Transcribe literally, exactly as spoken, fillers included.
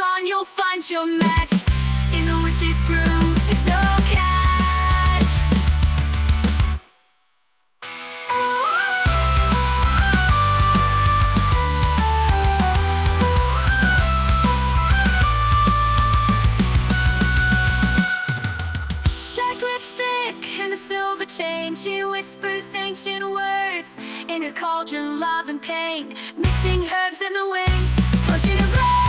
on, you'll find your match. In a witch's brew, it's no catch. Black lipstick and a silver chain, she whispers ancient words in her cauldron, love and pain, mixing herbs in the wings, potion of love.